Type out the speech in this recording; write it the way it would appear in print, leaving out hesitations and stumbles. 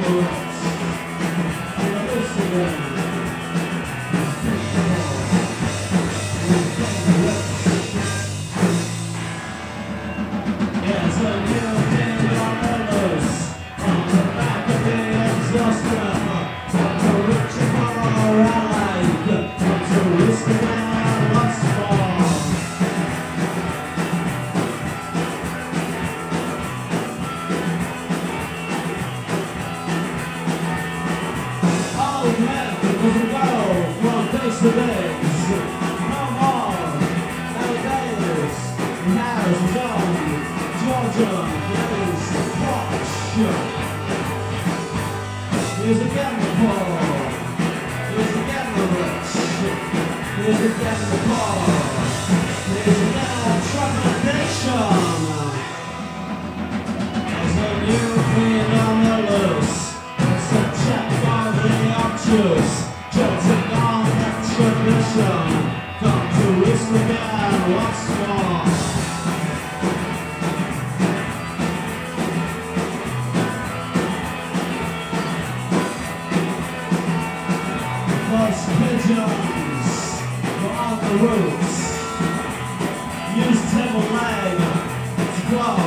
Here's again the poor. Here's again the rich. Here's again the poor. Here's again our troubled nation. There's a new queen on the loose. It's a check on the obtuse. Judging on the tradition. Come to risk again once more. Pigeons were on the roofs. Use table leg to blow.